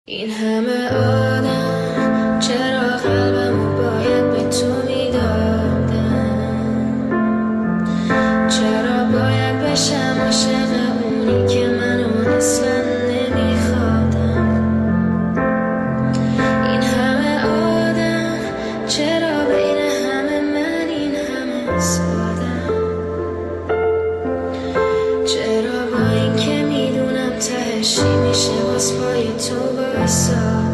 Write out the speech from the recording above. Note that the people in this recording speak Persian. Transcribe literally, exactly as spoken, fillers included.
این همه آدم چرا قلبمو باید به تو میدادم؟ چرا باید بشم عاشق اونی که منو اصلا نمیخوادم؟ این همه آدم چرا بین همه من این همه سادم؟ چرا با این که میدونم تهش چی میشه باز پای تو بایستادم؟